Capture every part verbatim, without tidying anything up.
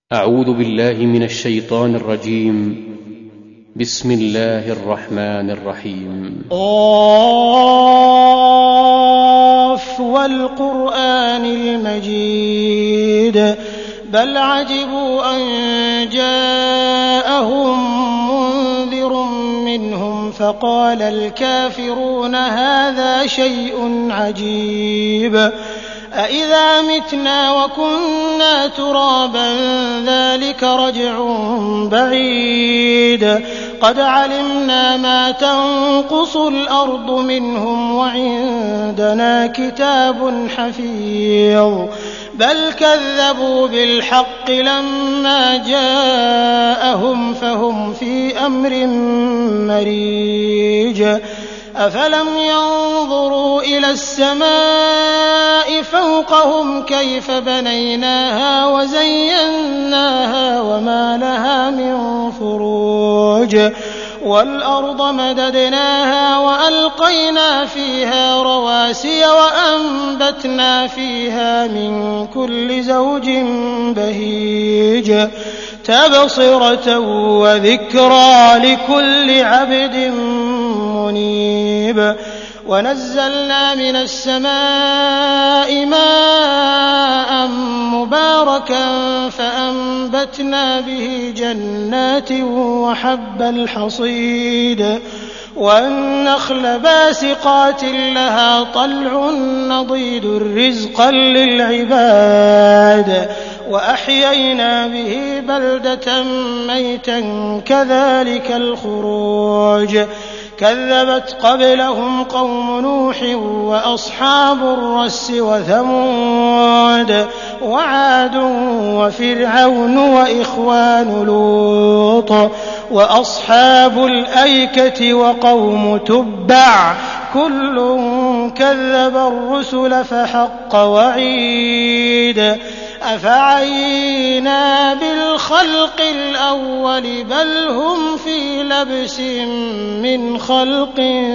أعوذ بالله من الشيطان الرجيم. بسم الله الرحمن الرحيم. قاف والقرآن المجيد بل عجبوا أن جاءهم منذر منهم فقال الكافرون هذا شيء عجيب أإذا متنا وكنا ترابا ذلك رجع بعيد قد علمنا ما تنقص الأرض منهم وعندنا كتاب حفيظ بل كذبوا بالحق لما جاءهم فهم في أمر مريج أفلم ينظروا إلى السماء فوقهم كيف بنيناها وزيناها وما لها من فروج والأرض مددناها وألقينا فيها رواسي وأنبتنا فيها من كل زوج بهيج تبصرة وذكرى لكل عبد منيب ونزلنا من السماء ماء مباركا فأنبتنا به جنات وحب الحصيد والنخل باسقات لها طلع نضيد رزقا للعباد وأحيينا به بلدة ميتا كذلك الخروج كذبت قبلهم قوم نوح وأصحاب الرس وثمود وعاد وفرعون وإخوان لوط وأصحاب الأيكة وقوم تبع كل كذب الرسل فحق وعيد أفعينا بالخلق الأول بل هم في لبس من خلق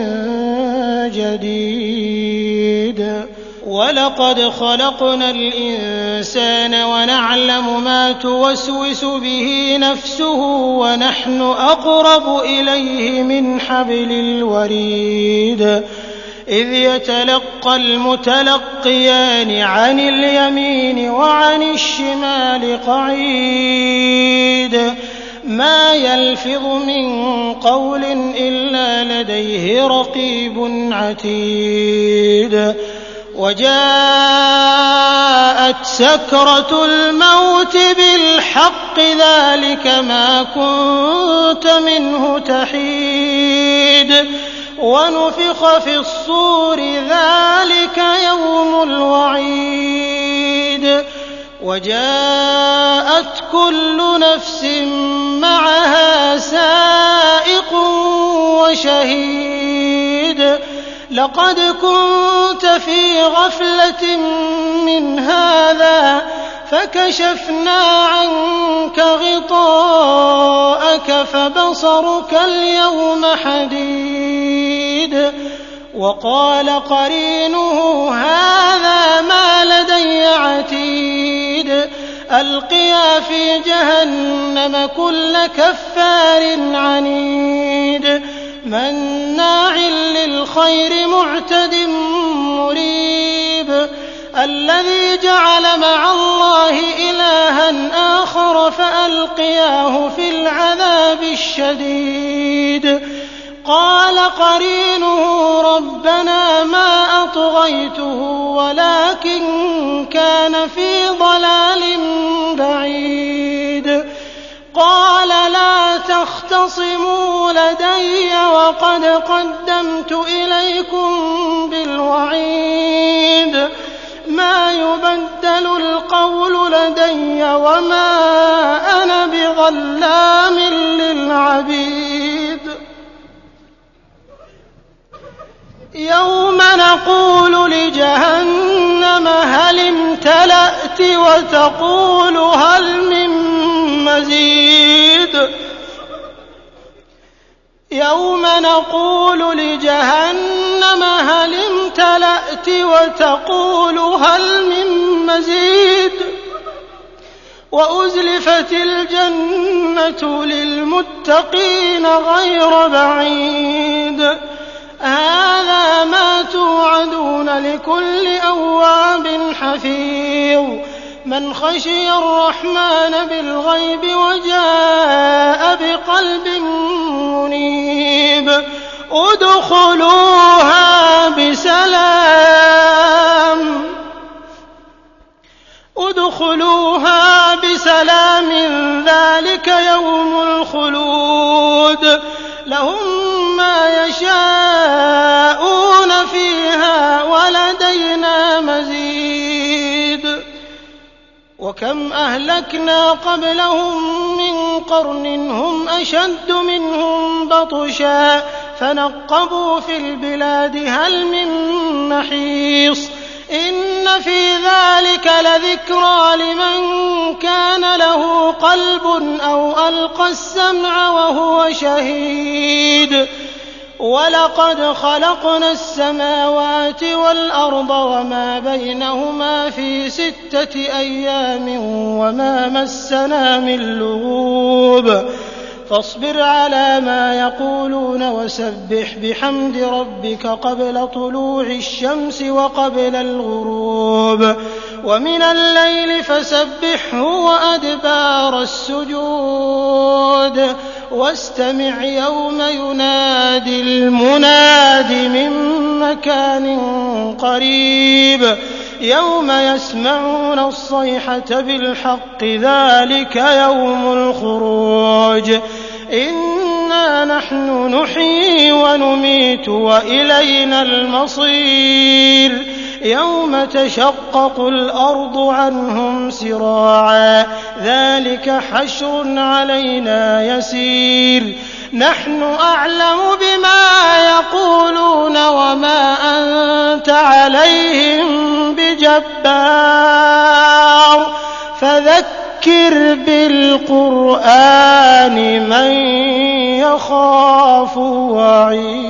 جديد ولقد خلقنا الإنسان ونعلم ما توسوس به نفسه ونحن أقرب إليه من حبل الوريد إذ يتلقى المتلقيان عن اليمين وعن الشمال قعيد ما يلفظ من قول إلا لديه رقيب عتيد وجاءت سكرة الموت بالحق ذلك ما كنت منه تحيد ونفخ في الصور ذلك يوم الوعيد وجاءت كل نفس معها سائق وشهيد لقد كنت في غفلة من هذا فكشفنا عنك غطاءك فبصرك اليوم حديد وقال قرينه هذا ما لدي عتيد ألقيا في جهنم كل كفار عنيد مناع للخير معتد مريب الذي جعل مع الله إلها آخر فألقياه في العذاب الشديد قال قرينه ربنا ما أطغيته ولكن كان في ضلال بعيد قال لا تختصموا لدي وقد قدمت إليكم بالوعيد ما يبدل القول لدي وما أنا بظلام للعبيد يوم نقول لجهنم هل امتلأت وتقول هل من مزيد يوم نقول لجهنم هل امتلأت وتقول هل من مزيد وأزلفت الجنة للمتقين غير بعيد هذا ما توعدون لكل أواب حفيظ من خشي الرحمن بالغيب وجاء بقلب منيب ادخلوها بسلام ادخلوها بسلام ذلك يوم الخلود لهم ما يشاءون فيها ولدينا مزيد وكم أهلكنا قبلهم من قرن هم أشد منهم بطشا فنقبوا في البلاد هل من محيص إن في ذلك لذكرى لمن كان له قلب أو ألقى السمع وهو شهيد ولقد خلقنا السماوات والأرض وما بينهما في ستة أيام وما مسنا من لغوب فاصبر على ما يقولون وسبح بحمد ربك قبل طلوع الشمس وقبل الغروب ومن الليل فسبحه وأدبار السجود واستمع يوم ينادي المناد من مكان قريب يوم يسمعون الصيحة بالحق ذلك يوم الخروج إنا نحن نحيي ونميت وإلينا المصير يوم تشقق الأرض عنهم سراعا ذلك حشر علينا يسير نحن أعلم بما يقولون وما أنت عليهم بجبار فذكر بالقرآن من يخاف وعيد